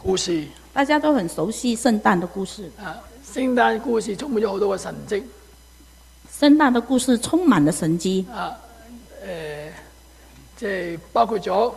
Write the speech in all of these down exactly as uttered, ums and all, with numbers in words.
故事， 大家都很熟悉聖誕的故事。 啊，聖誕故事充滿咗好多嘅神蹟。 聖誕的故事充滿了神蹟。 啊，誒、呃，即係包括咗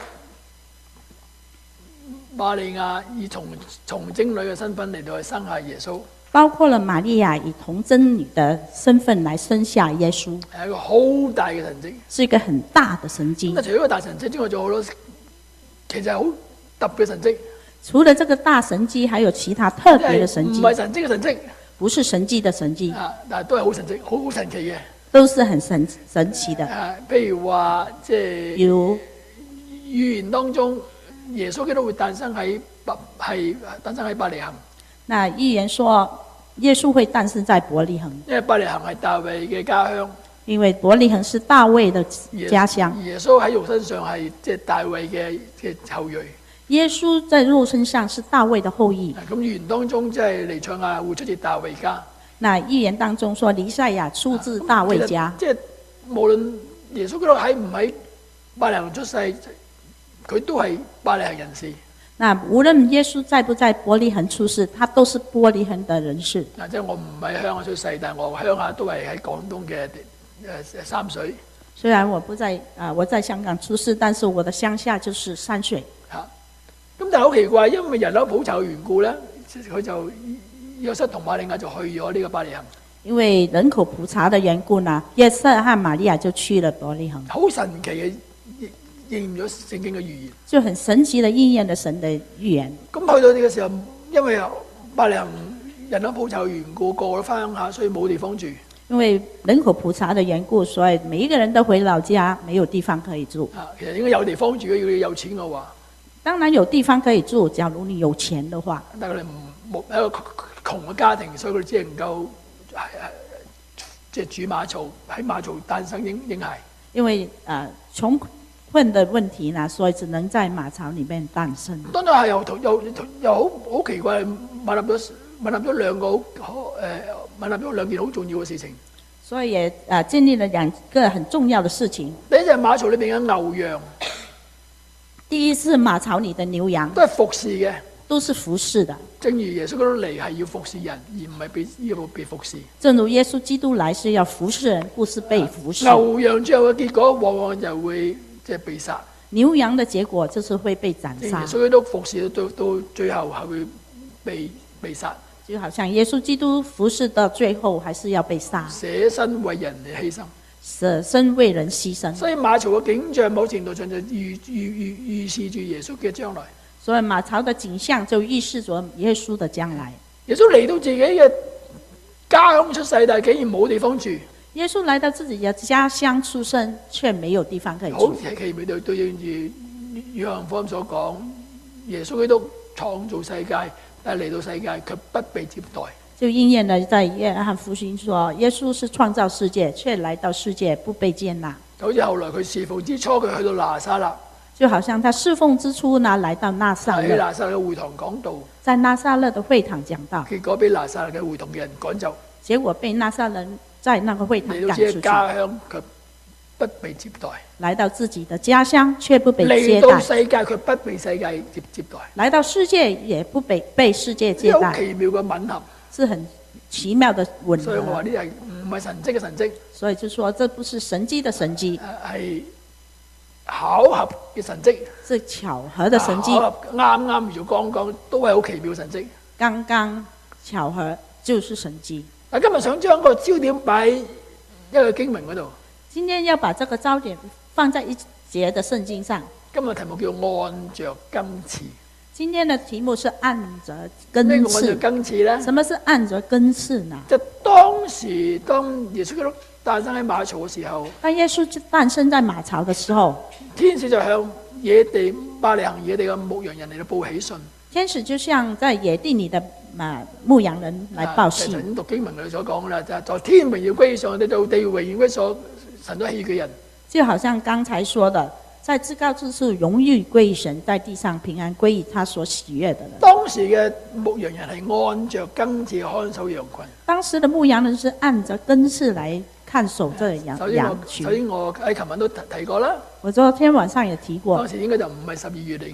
瑪利亞以童童貞女嘅身份嚟到去生下耶穌， 包括了瑪利亞以童貞女的身份來生下耶穌， 係一個好大嘅神蹟， 是一個很大的神蹟。 咁啊，除咗個大神蹟之外，仲有好多其實係好特別嘅神蹟。 除了這個大神蹟，還有其他特別的神蹟。 唔係神蹟嘅神蹟， 不是神蹟的神蹟， 啊，但係都係好神蹟，好好神奇嘅， 都是很神神奇的。 啊，譬如話即係， 比如預言當中，耶穌基督會誕生喺伯係誕生喺伯利恆。 那預言說耶穌會誕生在伯利恆， 因為伯利恆係大衛嘅家鄉， 因為伯利恆是大衛的家鄉。 耶穌喺肉身上係即係大衛嘅嘅後裔。 耶穌在肉身上是大衛的後裔。 咁預言當中即係彌賽亞會出自大衛家。 那預言當中說彌賽亞出自大衛家。 即係無論耶穌基督喺唔喺伯利恆出世，佢都係伯利恆人士。 那無論耶穌在不在伯利恆出世，他都是伯利恆的人士。 嗱，即係我唔喺鄉下出世，但係我鄉下都係喺廣東嘅誒三水。 雖然我不在啊，我在香港出世，但是我的鄉下就是三水。 嚇！咁但係好奇怪，因為人口普查嘅緣故咧，佢就約瑟同瑪利亞就去咗呢個伯利恆。 因為人口普查的緣故呢，約瑟和瑪利亞就去了伯利恆。 好神奇嘅應驗咗聖經嘅預言， 就很神奇的應驗了神的預言。 咁去到呢個時候，因為伯利恆人口普查嘅緣故，個個都翻鄉下，所以冇地方住。 因為人口普查的緣故，所以每一個人都回老家，沒有地方可以住。 啊，其實應該有地方住嘅，要你有錢嘅話。 當然有地方可以住，假如你有錢的話。 但係佢哋唔冇一個窮嘅家庭，所以佢哋只能夠係係即係煮馬槽，喺馬槽誕生嬰嬰孩。因為誒窮困的問題呢，所以只能在馬槽裡面誕生。 當然係又又又好好奇怪，混合咗混合咗兩個好誒混合咗兩件好重要嘅事情。 所以也誒建立了兩個很重要的事情。 第一就係馬槽裏邊嘅牛羊。 第一是馬槽裡的牛羊， 都係服侍嘅， 都是服侍的。 正如耶穌基督嚟係要服侍人，而唔係被要被服侍。 正如耶穌基督來是要服侍人，不是被服侍。 牛羊最後嘅結果，往往就會即係被殺。 牛羊的結果就是會被斬殺。 耶穌基督服侍到到最後係會被被殺。 就好像耶穌基督服侍到最後，還是要被殺。 捨身為人嚟犧牲。 捨身為人犧牲， 所以馬槽嘅景象某程度上就預預預預示住耶穌嘅將來。 所以馬槽嘅景象就預示咗耶穌嘅將來。 耶穌嚟到自己嘅家鄉出世，但係竟然冇地方住。 耶穌來到自己嘅家鄉出生，卻沒有地方可以住。 好奇妙對對應住約翰福音所講，耶穌基督創造世界，但係嚟到世界卻不被接待。 就應驗了在約翰福音說，耶穌是創造世界，卻來到世界不被接納。 好似後來佢侍奉之初，佢去到拿撒勒， 就好像他侍奉之初呢，來到拿撒勒， 喺拿撒勒嘅會堂講道， 在拿撒勒的會堂講道， 結果俾拿撒勒嘅會堂嘅人趕走， 結果被拿撒勒在那個會堂趕出去。 嚟到自己家鄉卻不被接待， 來到自己的家鄉卻不被接待， 嚟到世界卻不被世界接接待， 來到世界也不被被世界接待。 好奇妙嘅吻合。 是很奇妙的吻合， 所以我話呢係唔係神蹟嘅神蹟， 所以就說這不是神蹟的神蹟， 係巧合嘅神蹟， 是巧合的神蹟， 啱啱如剛剛都係好奇妙嘅神蹟， 剛剛巧合就是神蹟。 嗱，今日想將個焦點擺一個經文嗰度， 今天要把這個焦點放在一節的聖經上。 今日題目叫按着根刺。 今天的題目是按着根刺。 咩叫按着根刺咧？ 什麼是按着根刺呢？ 就當時當耶穌基督誕生喺馬槽嘅時候， 當耶穌誕生在馬槽嘅時候， 天使就向野地伯利恆野地嘅牧羊人嚟到報喜訊。 天使就像在野地裏的牧羊人來報喜。 頭先讀經文佢所講啦，就係在天榮耀歸上帝，到地榮耀歸所神所喜悅嘅人。 就好像剛才說的。在至高之處榮譽歸神，在地上平安歸於他所喜悅的人。 當時嘅牧羊人係按着根刺看守羊群。 當時的牧羊人是按着根刺來看守這羊羊群。 首先我喺琴晚都提過啦。 我昨天晚上也提過。 當時應該就唔係十二月嚟嘅。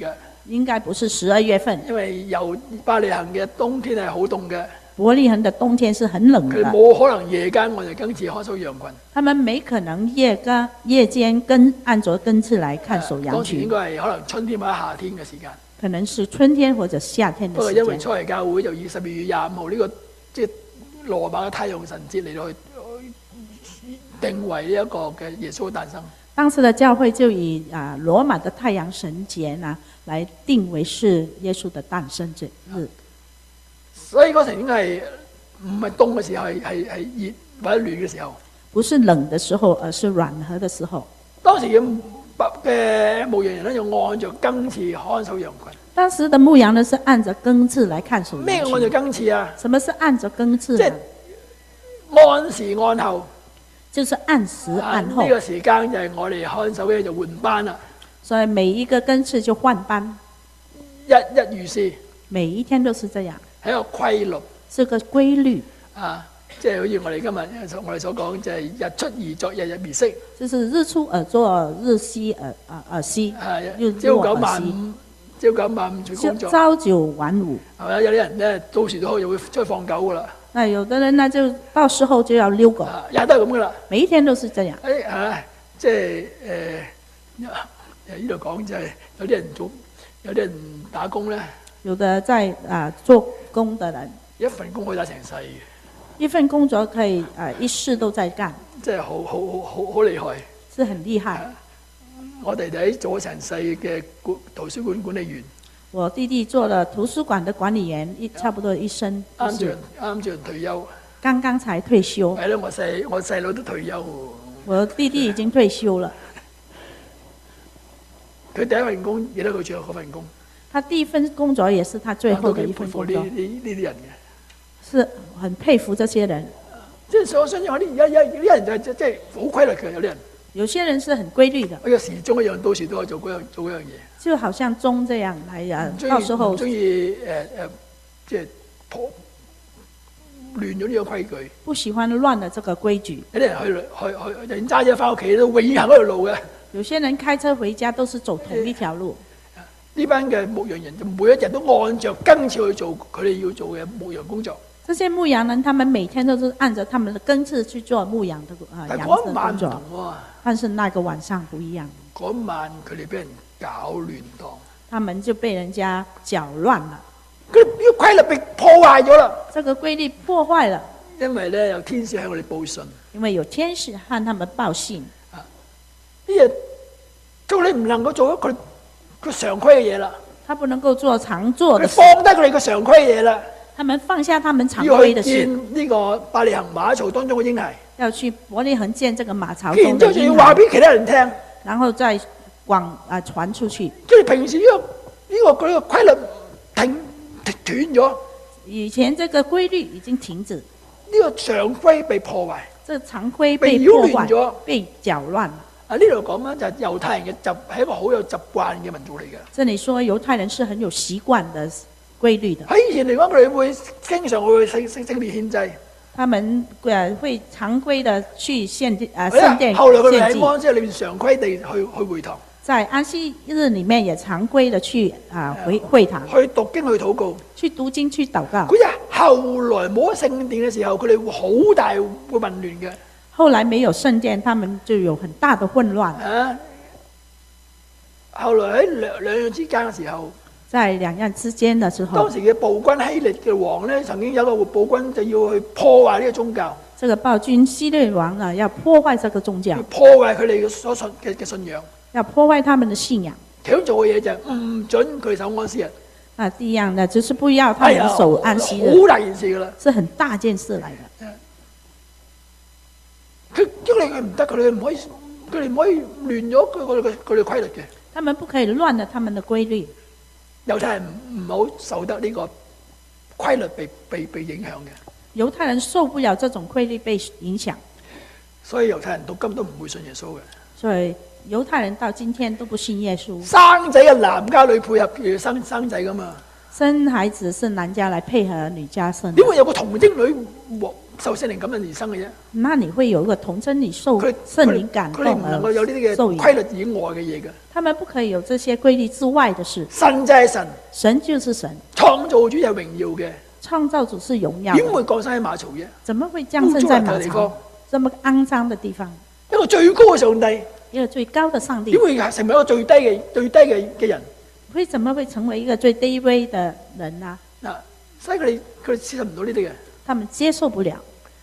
應該不是十二月份， 因為由伯利恆嘅冬天係好凍嘅， 伯利恆的冬天是很冷佢的， 冇可能夜間按着更次看守羊群。 他們沒可能夜間夜間跟按着更次來看守羊當時應群， 該係可能春天或者夏天嘅時間。 可能是春天或者夏天不過的時間。 因為初期教會就以十二月廿五號呢個即係羅馬嘅太陽神節嚟到去定為呢一個嘅耶穌嘅誕生。 當時的教會就以啊羅馬的太陽神節呢，來定為是耶穌的誕生日。 所以嗰時應該係唔係凍嘅時候，係係係熱或者暖嘅時候。 不是冷的時候，而是暖和的時候。 當時嘅嘅牧羊人咧，就按照更次看守羊群。 當時的牧羊人是按着更次來看守羊群。 咩按照更次啊？ 什麼是按着更次即呢？ 係按時按後。 就是按時按後。 呢、這個時間就係我哋看守嘅就換班啦。 所以每一個更次就換班， 日日如是。 每一天都是這樣。 係一個規律。 是個規律。 啊，即係好似我哋今日我哋所講，就係日出而作，日日而息。 就是日出而作，日息而啊而息。 係朝九晚五，朝九晚五做工作。 朝九晚五。 係咪？有啲人咧，到時都可以會出去放狗噶啦。 那有的人呢，就到時候就要遛狗， 日日都係咁噶啦。 每一天都是這樣。 誒係，即係誒誒呢度講就係有啲人做，有啲人打工咧。 有的在啊做工的人， 一份工可以打成世嘅。 一份工作可以啊一世都在幹。 即係好好好好好厲害。 是很厲害。 我弟弟做咗成世嘅圖書館管理員。我弟弟做了圖書館的管理員，一差不多一生。 啱住啱住退休。 剛剛才退休。 係咯，我細我細佬都退休。 我弟弟已經退休了。 佢第一份工，記得佢最後嗰份工。 他第一份工作也是他最後的一份工作。 呢呢呢啲人嘅。 是很佩服這些人。 即係我相信我啲而家有有啲人就係即即係好規律嘅，有啲人。 有些人是很規律的。 好似時鐘一樣，到時都可以做嗰樣做嗰樣嘢。 就好像鐘這樣嚟啊，到時候。 唔中意誒誒，即係破亂咗呢個規矩。 不喜歡亂了這個規矩。 有啲人去去去，就揸車翻屋企都永遠行嗰條路嘅。 有些人開車回家都是走同一條路。 呢班嘅牧羊人就每一日都按照更次去做佢哋要做嘅牧羊工作。 這些牧羊人，他們每天都是按照他們的更次去做牧羊的啊羊的工作。但是那個晚上不一樣。 嗰晚佢哋俾人搞亂檔， 他們就被人家攪亂了。 佢呢個規律被破壞咗啦。 這個規律破壞了。 因為咧有天使向我哋報信。 因為有天使向他們報信。 啊，呢嘢做你唔能夠做咗佢佢常規嘅嘢啦。 他不能夠做常做的事。 佢放低佢哋嘅常規嘅嘢啦。 他們放下他們常規的事。 要去見呢個伯利恆馬槽當中嘅嬰孩。要去伯利恆見這個馬槽中的嬰孩。 然之後仲要話俾其他人聽。 然後再廣啊傳出去。 即係平時呢、這個呢、這個佢嘅規律停停斷咗。 以前這個規律已經停止。 呢個常規被破壞。 這個常規被破壞咗，被攪亂。啊， 呢度講緊就係猶太人嘅習係一個好有習慣嘅民族嚟嘅。 這裡說猶太人是很有習慣的規律的。 喺以前嚟講，佢哋會經常會聖聖聖殿獻祭。他們誒會常規的去獻祭啊聖殿獻祭。 後來佢哋喺安息日裏面常規地去去會堂。在安息日裡面也常規的去啊會會堂。 去讀經去禱告。 去讀經去禱告。 佢日後來冇聖殿嘅時候，佢哋會好大會混亂嘅。 後來沒有聖殿，他們就有很大的混亂。 啊！後來喺兩兩樣之間嘅時候。 在兩岸之間的時候， 當時嘅暴君希律嘅王呢，曾經有個暴君就要去破壞呢個宗教。這個暴君希律王啊，要破壞這個宗教，破壞佢哋嘅所信嘅嘅信仰， 要破壞他們的信仰。 其中做嘅嘢就係唔准佢守安息日。 啊，第一樣呢，就是不要他們守安息日， 好大件事噶啦，是很大件事嚟嘅。佢因為佢唔得，佢哋唔可以，佢哋唔可以亂咗佢佢哋佢哋規律嘅。他們不可以亂了他們的規律。猶太人唔好受得呢個規律被被被影響嘅。猶太人受不了這種規律被影響，所以猶太人到今都唔會信耶穌嘅。所以猶太人到今天都不信耶穌。生仔嘅男家女配合要生生仔噶嘛？生孩子是男家來配合女家生。點會有個童貞女受聖靈感應而生嘅啫。 那你會有一個童真你受聖靈感動而受。佢哋唔能夠有呢啲嘅規律以外嘅嘢嘅。 他們不可以有這些規律之外的事。 神就係神， 神就是神， 創造主係榮耀嘅。 創造主是榮耀的。 點會降生喺馬槽嘅？ 怎麼會降生在馬槽？這麼骯髒的地方。 一個最高嘅上帝， 一個最高的上帝， 點會成為一個最低嘅最低嘅嘅人？ 會怎麼會成為一個最低微的人呢？ 嗱，所以佢哋佢哋接受唔到呢啲嘅。 他們接受不了。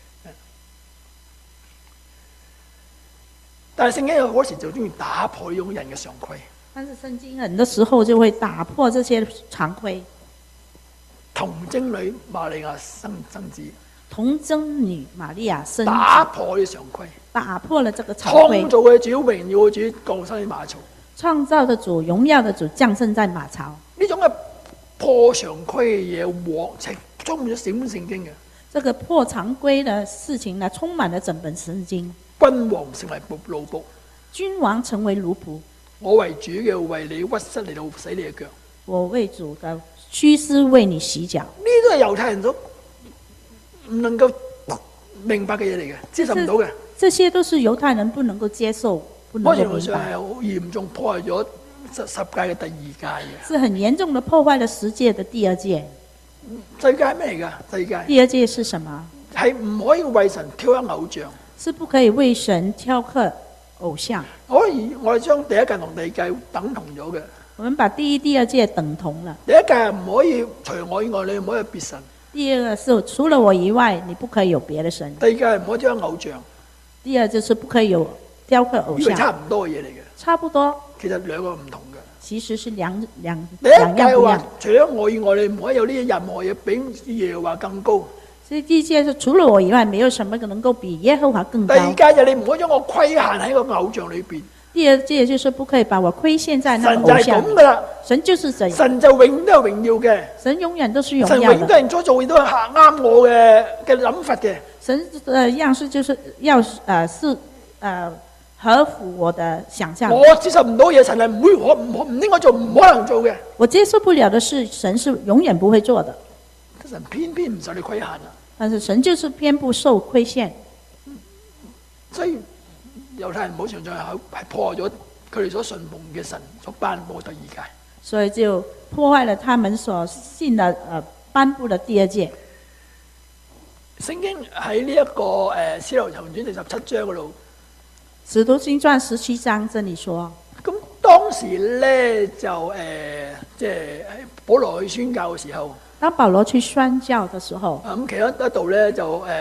但係聖經有好時就中意打破呢種人嘅常規。 但是聖經很多時候就會打破這些常規。 童貞女瑪利亞生生子。 童貞女瑪利亞生子。 打破呢常規。 打破了這個常規。 創造嘅主、榮耀嘅主降生喺馬槽。 創造的主、榮耀的主降生在馬槽。 呢種嘅破常規嘅嘢，往情充滿咗整本聖經嘅。 這個破常規的事情呢，充滿了整本聖經。 君王成為奴僕， 君王成為奴僕。 我為主嘅為你屈膝嚟到洗你嘅腳。 我為主嘅屈膝為你洗腳。呢都係猶太人都唔能夠明白嘅嘢嚟嘅，接受唔到嘅。 這些都是猶太人不能夠接受，不能夠明白。某程度上係好嚴重破壞咗十十誡嘅第二誡嘅。 是很嚴重的破壞了十誡的第二誡。 世界係咩嚟㗎？世界第二誡是什麼？ 係唔可以為神挑一偶像。 是不可以為神挑刻偶像。 可以，我哋將第一誡同第二誡等同咗嘅。 我們把第一、第二誡等同了。 第一誡唔可以除我以外，你唔可以有別神。 第二個是除了我以外，你不可以有別的神。 第二誡唔可以挑偶像。 第二就是不可以有雕刻偶像。 呢個差唔多嘅嘢嚟嘅。 差不多。 其實兩個唔同嘅。 其實是兩兩第一誡話，除咗我以外，你唔可以有呢啲任何嘢比耶和華更高。 所以第一誡是除了我以外，沒有什麼能夠比耶和華更高。 第二誡就你唔可以將我規限喺個偶像裏邊。 第二誡就是不可以把我規限在那個偶像。 神就係咁噶啦， 神就是這樣。 神就永都係榮耀嘅。 神永遠都是榮耀的。 神永都係所做嘢都係啱我嘅嘅諗法嘅。 神嘅樣式就是要誒、呃、是誒、呃、合乎我的想象。 我接受唔到嘢，神係唔會可唔可唔應該做，唔可能做嘅。 我接受不了的事，神是永遠不會做的。 神偏偏唔受你規限啊！ 但是神就是偏不受規限， 所以猶太人冇常常係破壞咗佢哋所信奉嘅神所頒布第二誡， 所以就破壞了他們所信的呃頒布的第二誡。 聖經喺呢一個誒《使徒行傳》第十七章嗰度，《 使徒行傳》十七章這裡說， 咁當時咧就誒即係保羅去宣教嘅時候。 當保羅去宣教的時候， 咁、嗯、其中一度咧就誒誒誒誒誒誒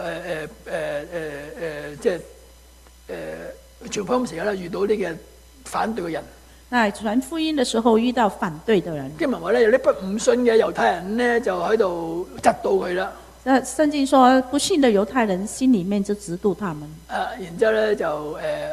誒，即係誒傳福音時間咧遇到啲嘅反對嘅人。那傳福音嘅時候遇到反對嘅人， 經文話咧有啲不唔信嘅猶太人咧就喺度窒到佢啦。 那聖經說不信嘅猶太人心裡面就嫉妒他們。 啊，然之後咧就誒、呃、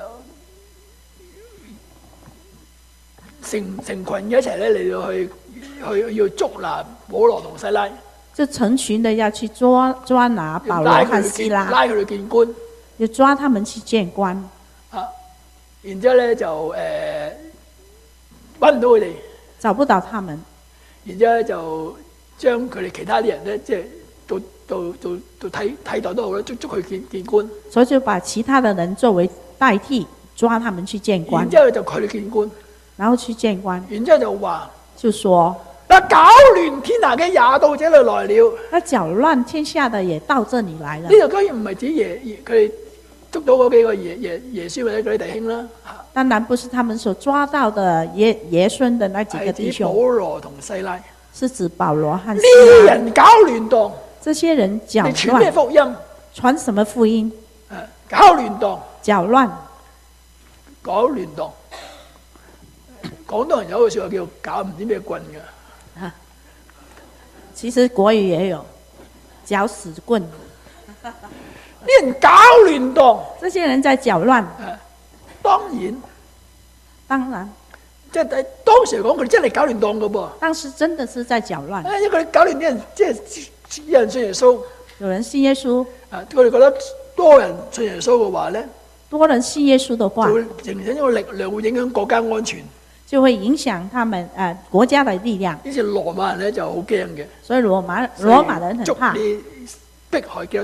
成成群嘅一齊咧嚟到去。去要捉拿保羅同西拉， 就成群的要去抓抓拿保羅和西拉， 拉佢去見官， 要抓他們去見官。 啊，然之後咧就誒揾唔到佢哋，找不到他們。然之後就將佢哋其他啲人咧，即係做做做做替替代都好啦，捉捉佢見見官。所以就把其他的人作為代替，抓他們去見官。然之後就佢哋見官，然後去見官。然之後就話。就說：那攪亂天下嘅也到這裏來了。那攪亂天下的也到這裏來了。呢度當然唔係指耶佢哋捉到嗰幾個耶耶耶穌或者嗰啲弟兄啦。當然不是他們所抓到的耶耶穌的那幾個弟兄。係指保羅同西拉。是指保羅和西拉。呢啲人搞亂檔。這些人攪亂。你傳咩福音？傳什麼福音？誒，搞亂檔。攪亂。搞亂檔。廣東人有句説話叫搞唔知咩棍嘅、啊，其實國語也有攪屎棍。啲人搞亂檔，這些人在攪亂。啊、當然，當然，即係當時嚟講，佢哋真係搞亂檔嘅噃。當時真的是在攪亂。因為佢哋搞亂啲人，即係有人信耶穌，有人信耶穌。啊，佢哋覺得多人信耶穌嘅話咧，多人信耶穌嘅話，就會形成一個力量，會影響國家安全。就會影響他們誒、呃、國家的力量。於是羅馬人咧就好驚嘅，所以羅馬羅馬人很怕，迫害基督徒，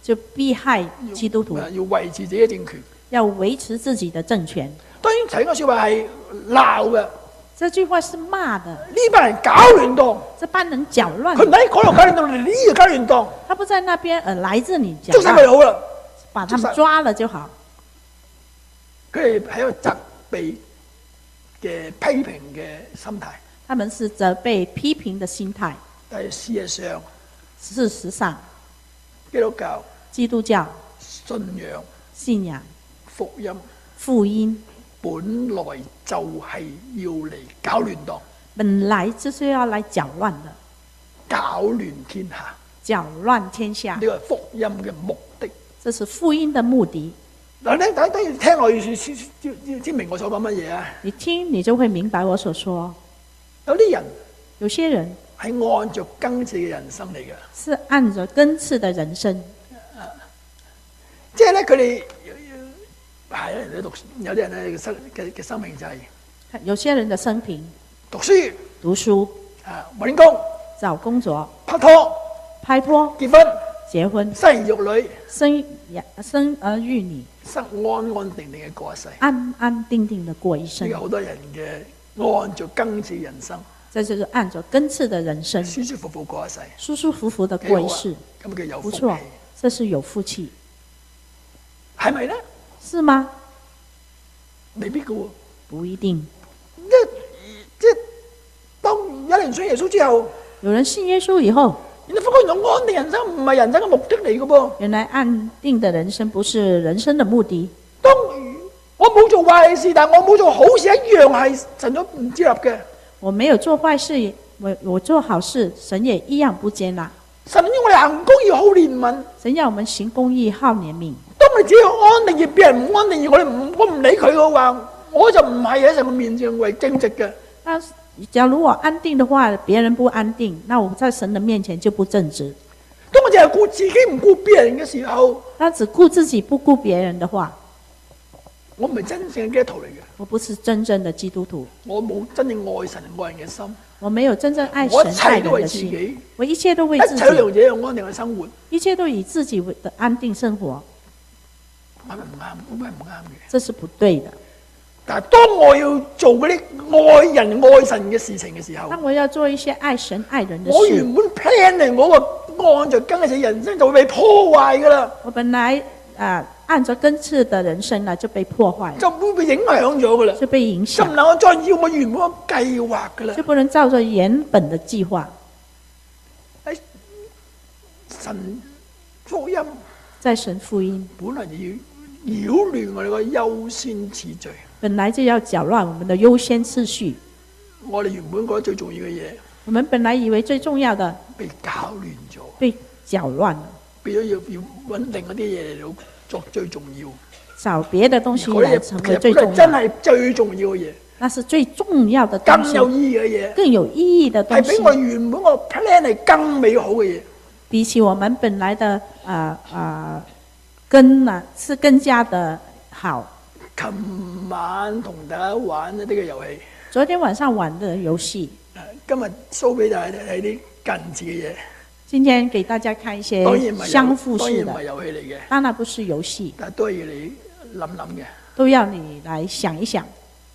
就迫害基督徒， 要維持自己嘅政權， 要維持自己的政權。 當然睇個説話係鬧嘅。 這句話是罵的。 呢班人搞亂檔， 這班人攪亂。 佢唔喺嗰度搞亂檔，嚟呢度搞亂檔。 他不在那邊，而來這裡攪亂。 捉晒佢好啦， 把他們抓了就好。 佢哋係一個責備嘅批評嘅心態。 他們是責備批評的心態。 但係事實上， 事實上， 基督教、 基督教信仰、 信仰、 福音、 福音。 本來就係要嚟搞亂檔， 本來就是要來攪亂的， 搞亂天下， 攪亂天下。 呢個係福音嘅目的， 這是福音的目的。 嗱，你等等要聽我要要知明我所講乜嘢啊？ 你聽，你就會明白我所說。 有啲人，有些人係按着根刺嘅人生嚟嘅， 是按着根刺嘅人生， 即係咧佢哋。係有人讀，有啲人咧嘅生嘅嘅生命就係， 有些人嘅生平， 讀書、 讀書， 啊揾工、 找工作、 拍拖、 拍拖、 結婚、 結婚、 生兒育女、 生生兒育女， 生安安定定嘅過一世， 安安定定嘅過一生。 呢個好多人嘅按照根刺人生， 這就是按照根刺嘅人生， 舒舒服服過一世， 舒舒服服的過一世， 咁叫有福氣。 不錯，這是有福氣， 係咪咧？ 是嗎？ 未必嘅喎， 不一定。 即即當有人信耶穌之後， 有人信耶穌以後， 原來發覺原來安定人生唔係人生嘅目的嚟嘅噃。 原來安定的人生不是人生的目的。 當我冇做壞事，但我冇做好事，一樣係神都唔接納嘅。 我沒有做壞事，我我做好事，神也一樣不接納。 神要我哋行公義好憐憫， 神要我們行公義好憐憫。 當我哋只要安定，而別人唔安定，而我哋唔我唔理佢嘅話，我就唔係喺神嘅面前為正直嘅。 但假如我安定的話，別人不安定，那我在神的面前就不正直。 當我淨係顧自己唔顧別人嘅時候， 當只顧自己不顧別人的話， 我唔係真正嘅基督徒嚟嘅。 我不是真正的基督徒， 我冇真正愛神愛人嘅心。 我沒有真正愛神愛人的心，我一切都為自己， 一切都用自己安定嘅生活， 一切都以自己的安定生活， 係咪唔啱？咁係唔啱嘅， 這是不對的。 但係當我要做嗰啲愛人愛神嘅事情嘅時候， 當我要做一些愛神愛人的事， 我原本 plan 嚟我個按着根刺人生就會被破壞噶啦。 我本來啊、呃、按着根刺的人生呢就被破壞， 就會被影響咗噶啦， 就被影響， 就唔能夠再要我原本嘅計劃噶啦， 就不能照着原本的計劃。 喺神福音， 在神福音本來就要擾亂我哋個優先次序， 本來就要攪亂我們的優先次序。 我哋原本覺得最重要嘅嘢， 我們本來以為最重要的被搞亂咗， 被攪亂了， 變咗要要揾另一啲嘢嚟到作最重要， 找別的東西來成為最重要， 真係最重要嘅嘢， 那是最重要的東西， 更有意義嘅嘢， 更有意義的東西， 係比我原本個 plan 係更美好嘅嘢，比起我們本來的啊啊、呃呃、根啊是更加的好。 琴晚同大家玩一啲嘅遊戲， 昨天晚上玩的遊戲， 今日 show 俾大家睇啲近似嘅嘢。 今天給大家看一些相互式的，當然唔係遊戲嚟嘅，當然不是遊戲，但都要你諗諗嘅，都要你來想一想。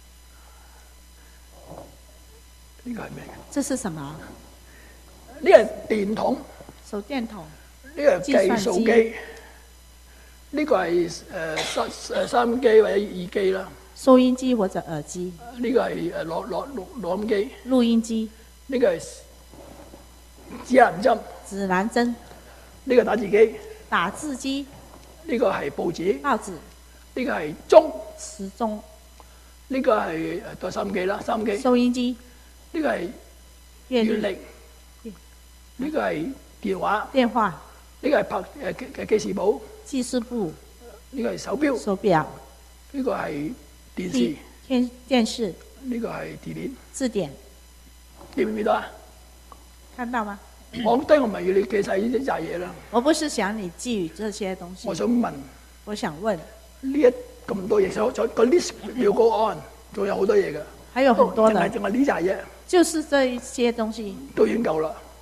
呢個係咩？這是什麼？呢個係電筒，手電筒。呢個係計數機。呢個係誒收誒收音機或者耳機啦。收音機或者耳機。呢個係誒攞攞錄錄音機。錄音機。呢個係指南針。指南針。呢個打字機。打字機。呢個係報紙。報紙。呢個係鐘。時鐘。呢個係誒對收音機啦，收音機。收音機。呢個係月曆。呢個係電話。電話。呢個係拍誒嘅記事簿。記事簿，呢個係手錶，手錶，呢個係電視，電電視，呢個係字典，字典，記唔記得啊？看到嗎？我當然我唔係要你記晒呢啲雜嘢啦。我不是想你記住這些東西。我想問，我想問呢一咁多嘢，所所個 list 要個案，仲有好多嘢㗎。還有很多的，淨係淨係呢雜嘢，就是這一些東西都已經夠啦。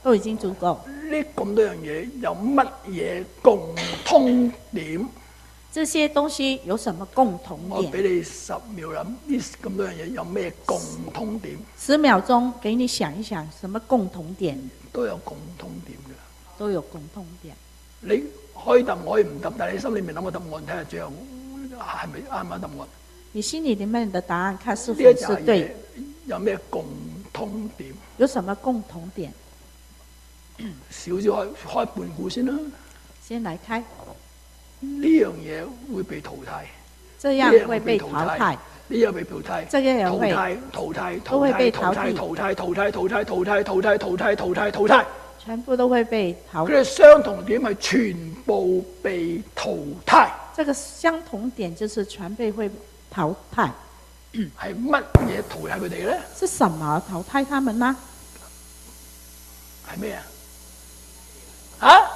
都已經足夠。 呢咁多樣嘢有乜嘢共通點？ 這些東西有什麼共同點？ 我俾你十秒諗，呢咁多樣嘢有咩共通點？ 十秒鐘，給你想一想，什麼共同點？ 都有共通點嘅， 都有共通點。 你可以答，可以唔答，但係你心裏面諗個答案，睇下最後係咪啱唔啱答案？ 你心裏面的答案，看是否是對？ 有咩共通點？ 有什麼共同點？ 少少開開半股先啦。 先嚟開。 呢樣嘢會被淘汰， 這樣會被淘汰， 呢樣被淘汰， 這樣淘汰淘汰都會被淘汰，淘汰淘汰淘汰淘汰淘汰淘汰淘汰淘汰， 全部都會被淘汰。 佢哋相同點係全部被淘汰。 這個相同點就是全被會淘汰。 係乜嘢淘汰佢哋咧？ 是什麼淘汰他們呢？ 係咩啊？啊？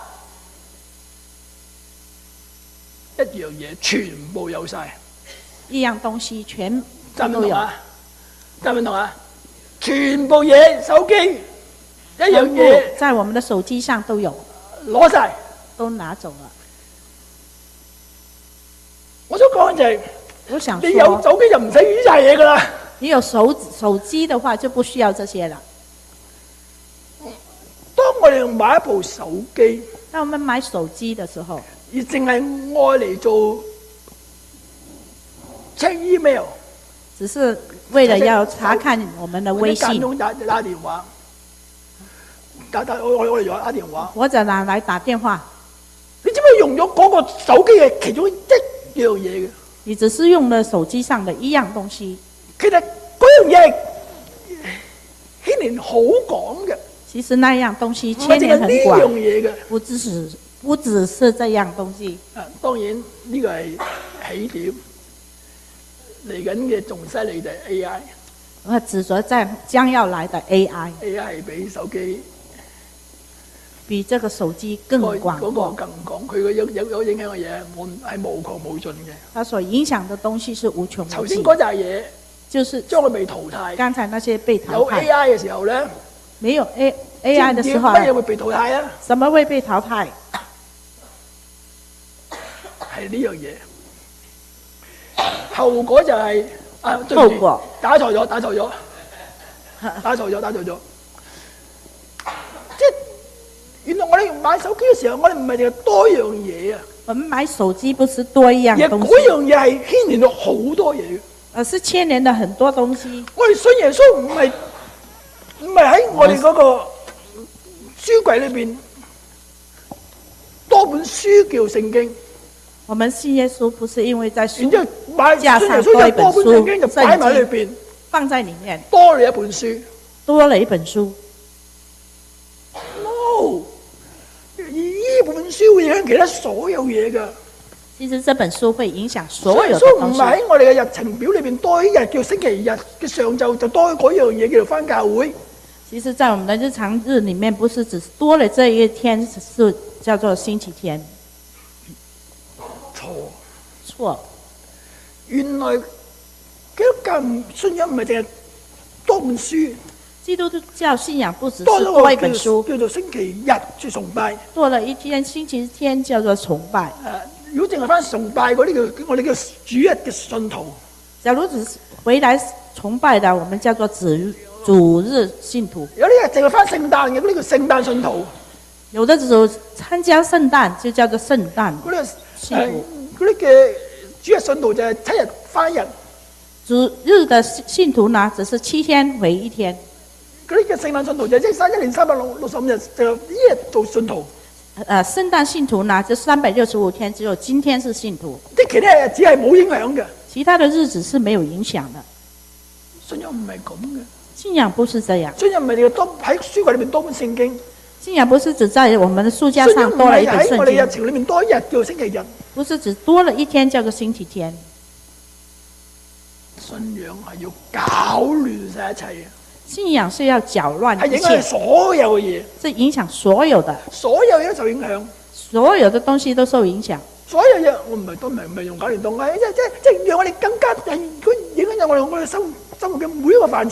一樣嘢全部有晒， 一樣東西全都有。得唔得啊？全部嘢手機一樣嘢， 在我們的手機上都有， 攞晒， 都拿走了。 我想講就係、是， 我想你有手機就唔使呢晒嘢噶啦。 你有手手機的話就不需要這些了。 當我哋買一部手機， 當我們買手機的時候。 而淨係愛嚟做 check email， 只是為了要查看我們的微信。 間中打打電話，打打我我我哋用打電話。 我就拿來打電話。 你只不過用咗嗰個手機嘅其中一樣嘢嘅。你只是用了手機上的一樣東西。 其實嗰樣嘢牽連好廣嘅。 其實那樣東西牽連很廣。 呢樣嘢嘅， 不只是。不只是這樣東西。 啊，當然呢個係起點，嚟緊嘅仲犀利就係 A I。 我指著在將要來的 A I。A I 係比手機， 比這個手機更廣。 嗰個更廣，佢嘅有有有影響嘅嘢，我係無窮無盡嘅。 它所影響嘅東西是無窮無盡。 頭先嗰扎嘢， 就是將佢被淘汰。 剛才那些被淘汰。 有 A I 嘅時候咧， 沒有 A A I 嘅時候， 乜嘢會被淘汰啊？ 什麼會被淘汰？ 係呢樣嘢，後果就係、是、啊，對唔住，打錯咗，打錯咗，打錯咗，打錯咗。即係原來我哋買手機嘅時候，我哋唔係淨係多樣嘢啊。 我們買手機不是多一樣東西， 而嗰樣嘢係牽連到好多嘢。 而是牽連到很多東西。 我哋信耶穌唔係唔係喺我哋嗰個書櫃裏邊多本書叫聖經。 我們信耶穌不是因為在書架上多一本書，聖經擺埋裏邊， 放在裏面， 多了一本書， 多了一本書。 No， 呢本書會影響其他所有嘢噶。 其實這本書會影響所有的東西。 所以唔係喺我哋嘅日程表裏邊多一日叫星期日嘅上晝就多嗰樣嘢叫做返教會。 其實，在我們的日常日裏面，不是只是多了這一天是叫做星期天。 錯錯， 原來基督教信仰唔係淨係多本書。基督教信仰不只是多一本書， 叫做星期日去崇拜。 多了一天星期天叫做崇拜。 誒，如果淨係翻崇拜嗰啲叫我哋叫主日嘅信徒。 假如只是回來崇拜的，我們叫做主主日信徒。 有啲人淨係翻聖誕嘅，嗰啲叫聖誕信徒。 有的時候參加聖誕就叫做聖誕嗰啲誒嗰啲嘅主日信徒就係七日翻一日。主日嘅信徒呢，只是七天為一天。 嗰啲嘅聖誕信徒就係一年三百六十五日就一日做信徒。 誒，聖誕信徒呢就三百六十五天，只有今天是信徒。 即係其他日子係冇影響嘅。 其他的日子是沒有影響的。 信仰唔係咁嘅。 信仰不是這樣。 信仰唔係你多喺書櫃裏面多本聖經。 信仰不是只在我們的書架上多了一本聖經。 喺我哋日程裏面多一日叫星期日。 不是只多了一天叫做星期天。 信仰係要搞亂晒一切嘅。 信仰是要攪亂一切。係影響所有嘅嘢。 是影響所有的。 所有嘢都受影響。 所有的東西都受影響。 所有嘢我唔係都唔係唔係用搞亂檔，係即即即讓我哋更加係佢影響咗我哋我哋生生活嘅每一個範疇。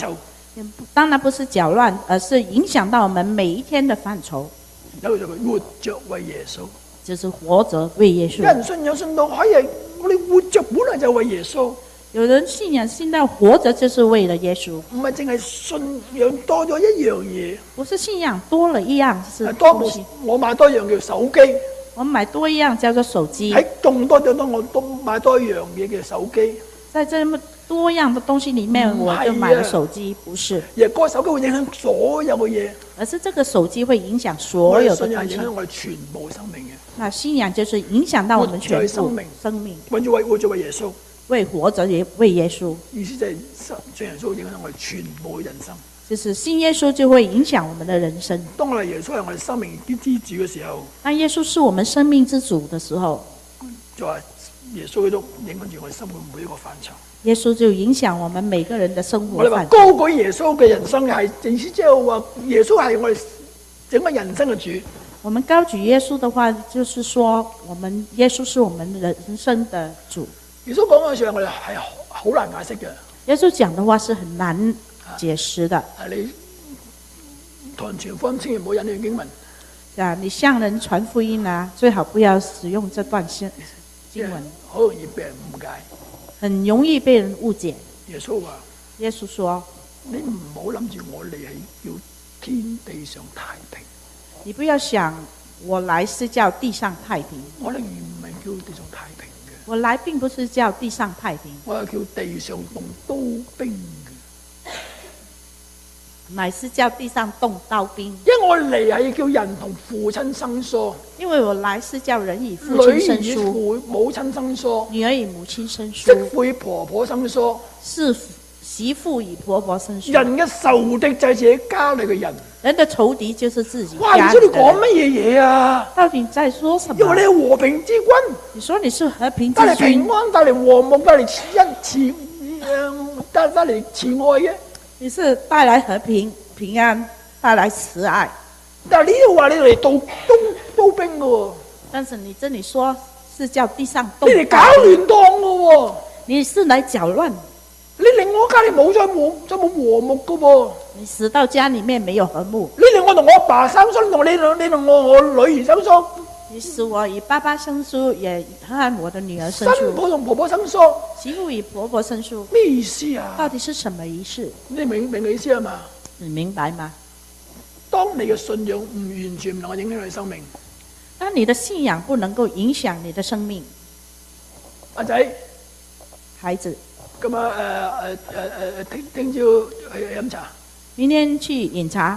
當然不是攪亂，而是影響到我們每一天的範疇。 有就活着為耶穌， 就是活着為耶穌。 有人信仰信到可以，我哋活着本來就為耶穌。 有人信仰信到活着就是為了耶穌， 唔係淨係信仰多咗一樣嘢。 不是信仰多了一樣，是多我買多一樣叫手機。 我買多一樣叫做手機。 喺眾多咗多我都買多一樣嘢嘅手機。 在這麼多樣的東西裡面，我就買了手機，不是。而個手機會影響所有嘅嘢， 而是這個手機會影響所有的東西。 信仰影響我哋全部生命嘅。 那信仰就是影響到我們全部生命。生命。為咗為為咗為耶穌。為活着也為耶穌。意思就係信耶穌影響我哋全部嘅人生。就是信耶穌就會影響我們的人生。 當我哋耶穌係我哋生命之主嘅時候， 當耶穌是我們生命之主的時候， 就係耶穌都影響住我哋生活每一個範疇。 耶穌就影響我們每個人的生活。 我哋話高舉耶穌嘅人生係意思即係話耶穌係我哋整個人生嘅主。 我們高舉耶穌的話，就是說我們耶穌是我們人生的主。 耶穌講嘅時候，我哋係好難解釋嘅。 耶穌講的話是很難解釋的。 啊，你同人傳福音千祈唔好引用經文。 啊，你向人傳福音啊，最好不要使用這段經經文， 好容易被人誤解， 很容易被人誤解。 耶穌話： 耶穌說， 你唔好諗住我嚟係叫天地上太平。 你不要想我來是叫地上太平。 我哋唔係叫地上太平。 我來並不是叫地上太平， 我係叫地上動刀兵嘅， 乃是叫地上動刀兵。 因為我嚟係叫人同父親生疏， 因為我來是叫人與父親生疏， 女兒與母親生疏， 女兒與母親生疏， 媳婦與婆婆生疏， 是媳婦與婆婆生疏。 人嘅仇敵就係自己家裏嘅人。 人的仇敵就是自己家。 哇！你知你講乜嘢嘢啊？ 到底在說什麼？ 因為你係和平之君。 你說你是和平之君， 帶嚟平安，帶嚟和睦，帶嚟恩慈，誒，帶帶嚟慈愛嘅。 你是帶來和平、平安，帶來慈愛。 但係你又話你嚟到東刀兵嘅喎。但是你這裡說是叫地上動刀兵， 你嚟搞亂當嘅喎。 你是來攪亂。 你令我家裏冇再和再冇和睦嘅噃。 你使到家裏面沒有和睦。 你令我同我阿爸生疏，同你你同我我女兒生疏。 你使我與爸爸生疏，也和我的女兒生疏。 新抱同婆婆生疏。 媳婦與婆婆生疏。 咩意思啊？ 到底是什麼意思？ 你明明嘅意思係嘛？ 你明白嗎？ 當你嘅信仰唔完全唔能夠影響你生命。 當你的信仰不能夠影響你的生命。 阿仔， 孩子。 咁啊誒誒誒誒，聽聽朝去飲茶。 明天去飲茶。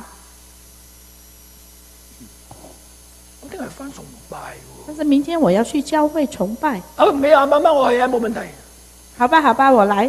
我聽日翻崇拜喎。 但是明天我要去教會崇拜。 啊唔係啊，媽媽我係啊，冇問題。 好吧，好吧，我來。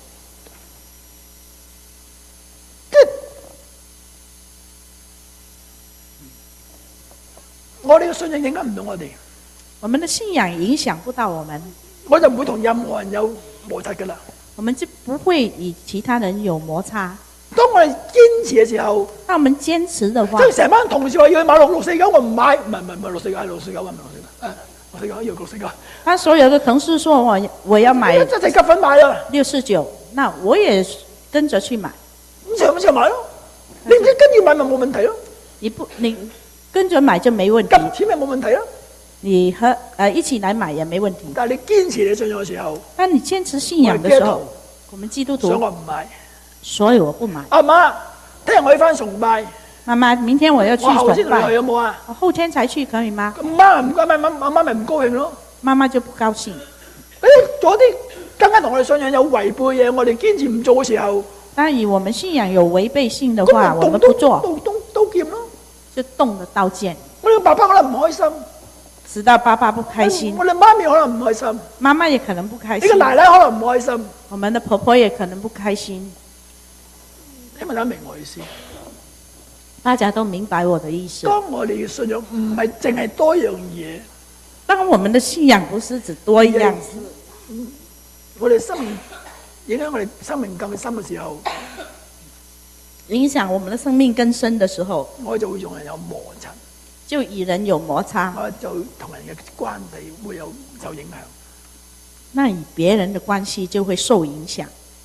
我哋嘅信仰影響唔到我哋。 我們的信仰影響不到我們。 我就唔會同任何人有摩擦噶啦。 我們就不會與其他人有摩擦。 當我哋堅持嘅時候， 當我們堅持的話， 即係成班同事話要去買六六四九，我唔買，唔係唔係唔係六四九，係六四九啊，唔係六四九，誒六四九要六四九。他所有的同事說我我要買， 一隻夾粉買啦， 六四九，那我也跟着去買。 咁就咁就買咯，你唔知跟住買咪冇問題咯。 你不你跟着買就沒問題， 夾錢咪冇問題咯。 你和誒一起來買也沒問題。 但係你堅持你信仰嘅時候， 當你堅持信仰嘅時候，我們基督徒， 所以我唔買， 所以我不買。 阿媽，聽日我要翻崇拜。 媽媽，明天我要去崇拜。 我後天嚟有冇啊？ 我後天才去可以嗎？ 媽唔該，媽媽媽媽咪唔高興咯。 媽媽就不高興。誒， 做啲更加同我哋信仰有違背嘢，我哋堅持唔做嘅時候， 當以我們信仰有違背性的話，我們不做， 動動刀劍咯， 就動了刀劍。 我哋爸爸可能唔開心。 使到爸爸不開心， 我哋媽咪可能唔開心， 媽媽也可能不開心， 你個奶奶可能唔開心， 我們的婆婆也可能不開心。 你咪諗明我意思？ 大家都明白我的意思。 當我哋嘅信仰唔係淨係多樣嘢， 當我們的信仰不是只多一樣， 我哋生命影響我哋生命更深嘅時候， 影響我們的生命更深的時候， 我就會同人有摩擦。 就與人有摩擦， 我就同人嘅關係會有受影響。 那與別人的關係就會受影響。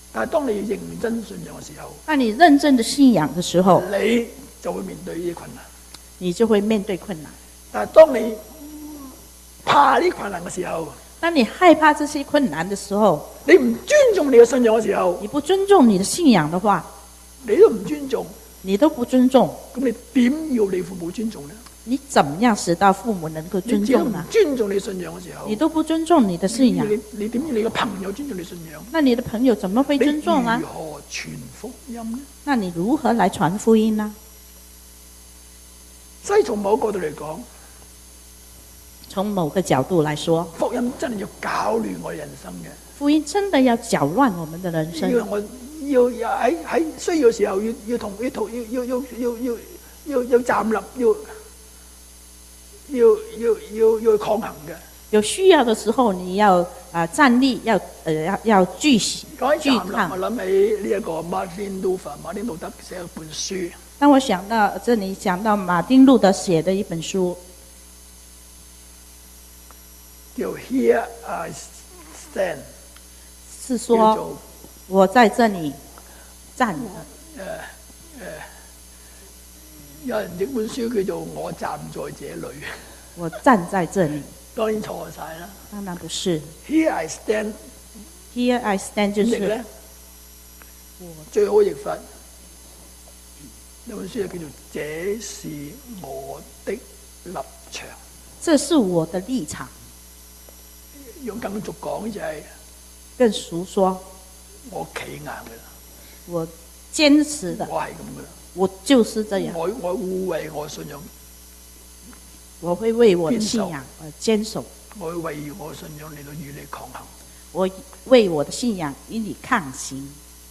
但係當你認真信仰嘅時候， 當你認真的信仰嘅時候， 你就會面對呢啲困難。 你就會面對困難。 但係當你怕呢困難嘅時候， 當你害怕這些困難嘅時候， 你唔尊重你嘅信仰嘅時候， 你不尊重你的信仰的話， 你都唔尊重， 你都不尊重， 咁你點要你父母尊重呢？ 你怎麼樣使到父母能夠尊重呢？ 你尊重你信仰嘅時候， 你都不尊重你的信仰， 你你點要你嘅朋友尊重你信仰？ 那你的朋友怎麼會尊重啊？ 你如何傳福音呢？ 那你如何來傳福音呢？ 所以從某個角度嚟講， 從某個角度來說， 福音真係要搞亂我人生嘅。 福音真的要攪亂我們的人生。 要我要喺喺需要嘅時候要要同要同要要要要要要要站立，要要要要要抗衡嘅。 有需要嘅時候，你要啊、呃、站立，要呃要要拒講起站立，我諗起呢一個馬丁路德，馬丁路德寫一本書。 當我想到這裡，講到馬丁路德寫的一本書， 叫 Here I Stand， 是說我在這裡站着。 誒誒，有人譯本書叫做我站在這裡。 我站在這裡。 當然錯晒啦。 當然不是。 Here I Stand。 Here I Stand 就是最好譯法。有本書就叫做這是我的立場。 這是我的立場。 用更俗講就係、是、 更俗說， 我企硬嘅啦， 我堅持的， 我係咁嘅啦， 我就是這樣。 我我護衛我信仰， 我會為我的信仰而堅守。 我會為我信仰嚟到與你抗衡。 我為我的信仰與你抗衡。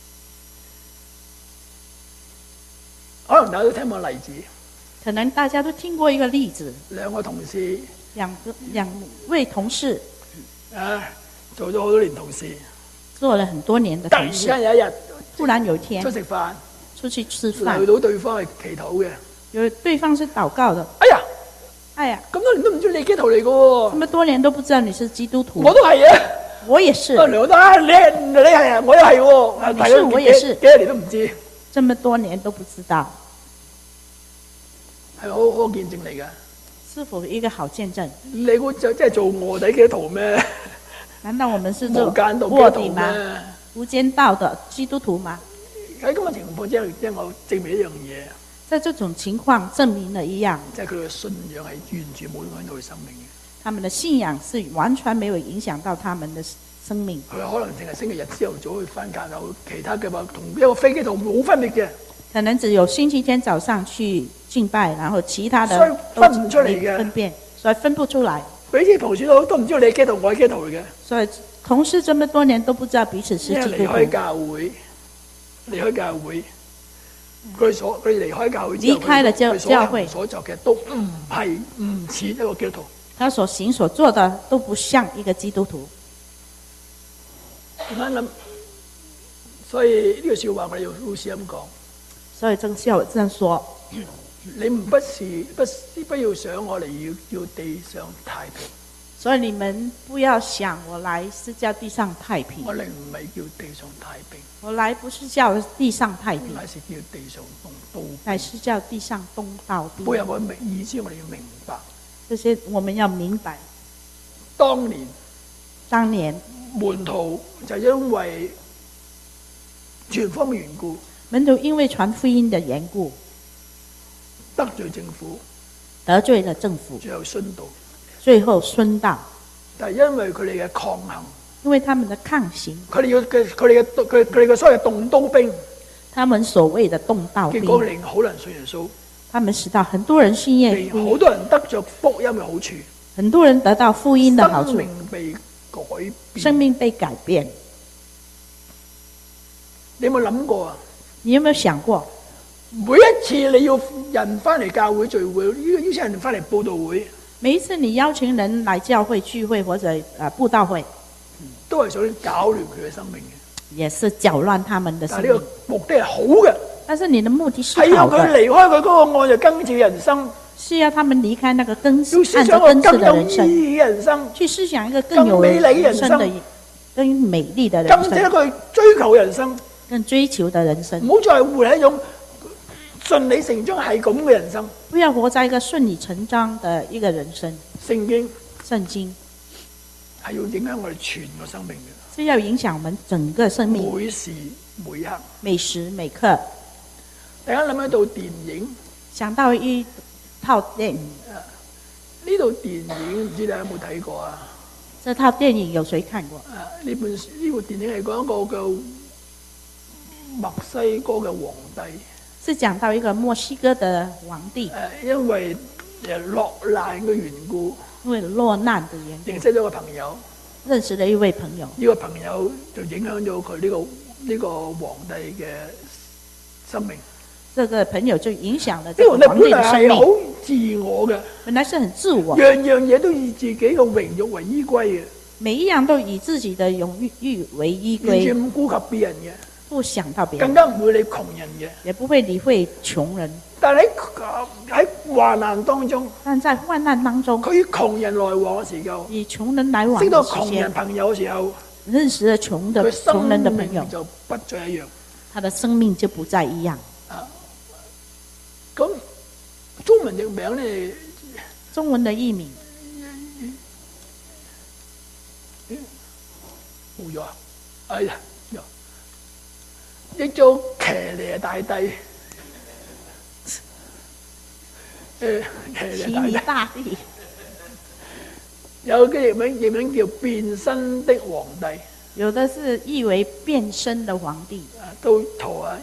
可能大家都聽過例子， 可能大家都聽過一個例子， 兩個同事， 兩個兩位同事， 啊，做咗好多年同事， 做了很多年的同事。 突然間有一日， 突然有一天出食飯， 出去吃飯， 遇到對方係祈禱嘅， 有對方是禱告的。 哎呀， 哎呀， 咁多年都唔知你基督徒嚟嘅喎， 這麼多年都不知道你是基督徒。 我都係啊， 我也是。 兩個都啊，你你係啊，我又係喎， 你是我也是， 幾多年都唔知。 這麼多年都不知道， 係好好見證嚟嘅。 是否一個好見證？ 你估就即係做臥底基督徒咩？ 難道我們是做臥底嗎？ 無間道的基督徒嗎？ 喺咁嘅情況之下，即係我證明一樣嘢。 在這種情況證明了一樣， 即係佢嘅信仰係完全冇影響到佢生命嘅。 他們的信仰是完全沒有影響到他們的生命。 佢可能淨係星期日朝頭早去翻教會，其他嘅話同一個非基督徒冇分別嘅。可能只有星期天早上去敬拜，然後其他的都分唔出嚟嘅， 分辨，所以分不出來。 彼此同事都都唔知道你係基督徒，我係基督徒嘅。 所以同事這麼多年都不知道彼此是基督徒。 離開教會，離開教會，佢所佢離開教會之後， 離開了教教會所做嘅都唔係唔似一個基督徒。 他所行所做的都不像一個基督徒。 點解諗？所以呢個笑話我哋要好似咁講。 所以這個笑話這樣說， 你唔不是不是不要想我哋要要地上太平。 所以你們不要想我來是叫地上太平。 我哋唔係叫地上太平。 我來不是叫地上太平， 乃是叫地上東道。 乃是叫地上東道。 背後嘅意思我哋要明白。 這些我們要明白。 當年， 當年門徒就因為傳福音嘅緣故。 門徒因為傳福音的緣故， 得罪政府， 得罪了政府， 最後殉道， 最後殉道。 但係因為佢哋嘅抗衡， 因為他們的抗行， 佢哋要嘅佢哋嘅佢佢哋嘅所謂動刀兵， 他們所謂的動刀兵， 結果令好多人信耶穌， 他們使到很多人信耶穌， 好多人得着福音嘅好處， 很多人得到福音的好處， 生命被改變， 生命被改變。 你有冇諗過啊？ 你有沒有想過， 每一次你要人翻嚟教會聚會，邀請人翻嚟佈道會， 每一次你邀請人來教會聚會或者呃佈道會， 都係想搞亂佢嘅生命嘅， 也是攪亂他們的生命。 但係呢個目的係好嘅， 但是你的目的是好的， 係要佢離開佢嗰個按着根治嘅人生， 是要他們離開那個根要思想按着根治的更有意義嘅人生， 去思想一個更有美麗嘅人生的跟美麗的人生， 更加佢追求人生， 更追求的人生， 唔好再活喺一種順理成章係咁嘅人生。 不要活在一個順理成章的一個人生。 聖經， 聖經係要影響我哋全個生命嘅， 是要影響我們整個生命， 每時每刻， 每時每刻。 大家諗起到電影， 想到一套電影， 呢套電影唔知大家有冇睇過啊？ 這套電影有誰看過？ 啊，呢本呢部電影係講一個叫墨西哥嘅皇帝， 是講到一個墨西哥的皇帝， 誒，因為誒落難嘅緣故， 因為落難的緣故， 認識咗個朋友， 認識了一位朋友， 呢個朋友就影響咗佢呢個呢個皇帝嘅生命。這個朋友就影響了這個皇帝的生命。 呢個本來係好自我嘅， 本來是很自我， 樣樣嘢都以自己嘅榮辱為依歸嘅， 每一樣都以自己的榮譽為依歸， 完全唔顧及別人嘅， 不想到別人， 更加唔會理窮人嘅， 也不會理會窮人。 但係喺喺患難當中， 但在患難當中， 佢與窮人來往嘅時候， 與窮人來往， 識到窮人朋友嘅時候， 認識了窮的窮人的朋友， 就不再一樣， 他的生命就不再一樣。 啊，咁中文譯名咧， 中文的譯名冇咗，哎呀，譯做騎呢大帝。誒， 騎呢大帝有嘅譯名，譯名叫變身的皇帝， 有的是譯為變身的皇帝， 啊，都圖啊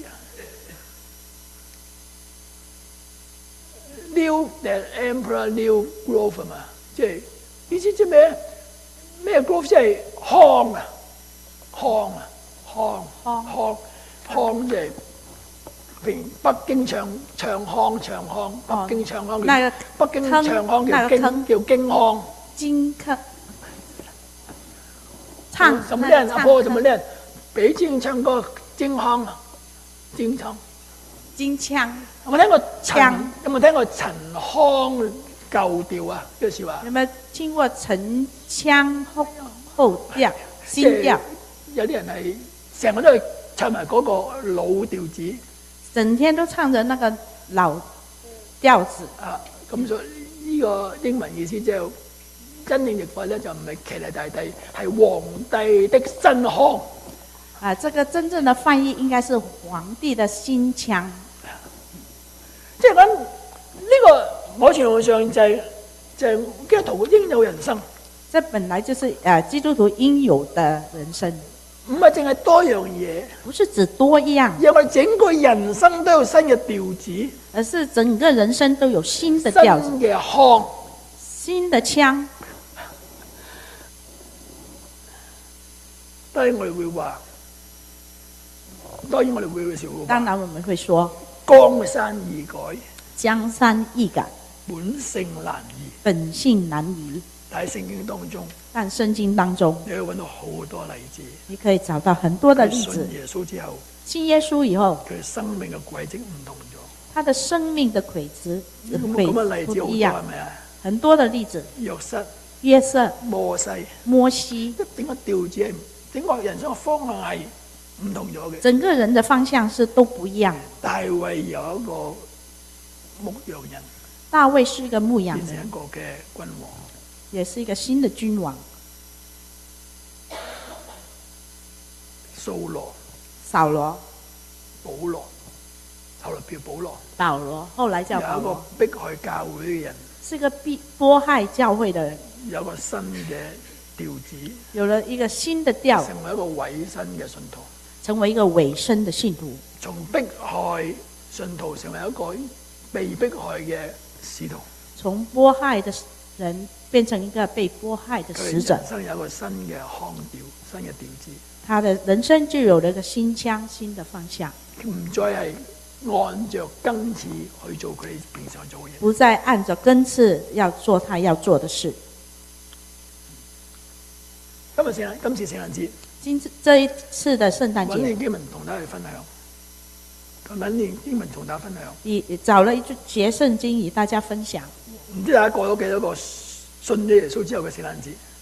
，New the Emperor New Growth 嘛，即係意思即係咩？咩 growth 即係康啊，康啊，康康康即係。北京長長康長康，北京長康叫北京長康叫京叫京康。 京康。唱怎麼練？阿婆怎麼練？北京唱歌京腔啊，京腔。 京腔。 有冇聽過陳？有冇聽過陳腔舊調啊？呢個笑話。 有冇聽過陳腔後後調新調？ 有啲人係成日都係唱埋嗰個老調子。 整天都唱着那個老調子啊，咁所以呢個英文意思即係真正譯法咧，就唔係騎呢大帝，係皇帝的新腔。 啊，這個真正的翻譯應該是皇帝的新腔。 即係講呢個某程度上就係、是、就係、是、基督徒應有人生。 這本來就是誒、呃、基督徒應有的人生。 唔係淨係多樣嘢， 不是指多一樣， 而係整個人生都有新嘅調子， 而是整個人生都有新的調子， 新嘅腔， 新的腔。 當然我哋會話，當然我哋會笑。 當然我們會說， 江山易改， 江山易改， 本性難移， 本性難移。 喺聖經當中， 但聖經當中， 你可以揾到好多例子。 你可以找到很多的例子。 信耶穌之後， 信耶穌以後， 佢生命嘅軌跡唔同咗。 他的生命的軌跡軌跡不一樣，係咪啊？ 很多的例子。 約瑟、 約瑟、 摩西、 摩西， 整個調子係整個人生嘅方向係唔同咗嘅。 整個人的方向是都不一樣。 大衛有一個牧羊人， 大衛是一個牧羊人， 變成一個嘅君王。 也是一個新的君王。 掃羅、 掃羅、 保羅，後來叫保羅。 保羅後來叫保羅。 有一個迫害教會嘅人， 是一個逼迫害教會的人。 有個新嘅調子， 有了一個新的調， 成為一個委身嘅信徒， 成為一個委身的信徒。 從迫害信徒成為一個被迫害嘅使徒， 從迫害的人變成一個被迫害的使者。 人生有一個新嘅腔調，新嘅調子。 他的人生就有了一個新腔、新的方向， 唔再係按着根次去做佢哋平常做嘅嘢， 不再按着根次要做他要做的事。 今日聖誕，今次聖誕節， 今次這一次的聖誕節， 揾段經文同大家分享，揾段經文同大家分享。 以找了一節聖經與大家分享。 唔知大家過咗幾多個信咗耶穌之後嘅聖誕節？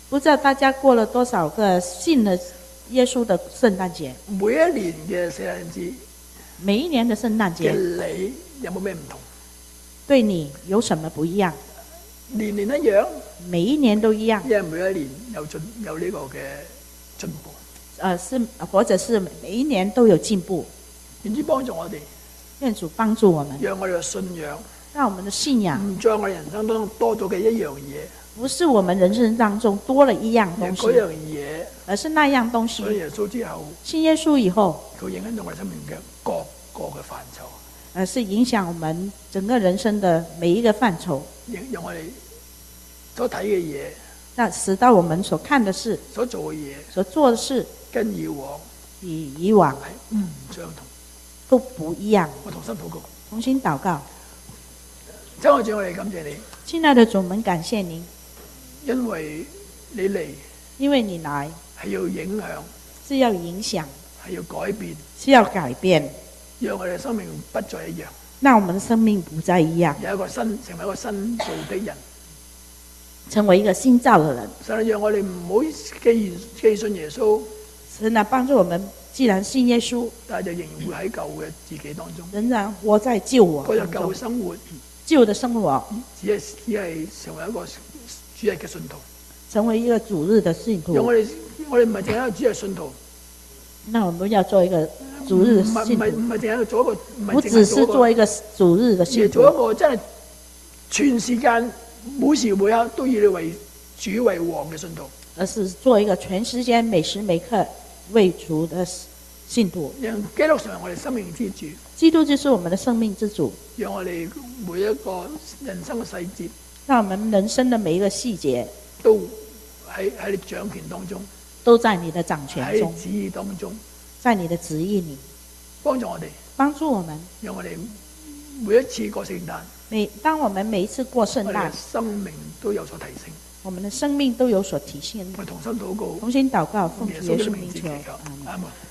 不知道大家過了多少個信了耶穌的聖誕節？ 每一年嘅聖誕節， 每一年的聖誕節， 你有冇咩唔同？ 對你有什麼不一樣？ 年年一樣， 每一年都一樣， 因為每一年有進有呢個嘅進步。 呃，是或者是每一年都有進步。 願主幫助我哋， 願主幫助我們， 讓我哋嘅信仰， 讓我們的信仰唔在我人生當中多咗嘅一樣嘢。 不是我們人生當中多了一樣東西， 嗰樣嘢， 而是那樣東西。 信耶穌之後， 信耶穌以後， 佢影響到我哋生命嘅各個嘅範疇， 而是影響我們整個人生的每一個範疇。 讓我哋所睇嘅嘢， 那使到我們所看的事、 所做嘅嘢、 所做的事， 跟以往與以往係唔相同， 都不一樣。 我同心禱告， 同心禱告。 親愛的主，我哋感謝你， 親愛的主，我們感謝您。 因為你嚟， 因為你來係要影響， 是要影響， 係要改變， 是要改變， 讓我哋生命不再一樣， 讓我們的生命不再一樣， 有一個新，成為一個新造的人， 成為一個新造的人。 神啊，讓我哋唔好既然既信耶穌， 神啊，幫助我們，既然信耶穌， 但係就仍然活喺舊嘅自己當中， 仍然活在舊我嗰個舊生活， 舊的生活， 只係只係成為一個主日嘅信徒， 成為一個主日的信徒。 我哋我哋唔係淨係一個主日信徒， 那我們要做一個主日信徒， 唔係唔係淨係做一個， 不只是做一個主日的信徒， 而做一個真係全時間每時每刻都以你為主為王嘅信徒， 而是做一個全時間每時每刻為主的信徒。 讓基督成為我哋生命之主， 基督就是我們的生命之主， 讓我哋每一個人生嘅細節， 讓我們人生的每一個細節都喺喺你掌權當中， 都在你的掌權中， 喺旨意當中， 在你的旨意裏幫助我哋， 幫助我們， 讓我哋每一次過聖誕， 每當我們每一次過聖誕， 生命都有所提升， 我們的生命都有所體現。 我同心禱告， 同心禱告，奉主耶穌名求， 阿門。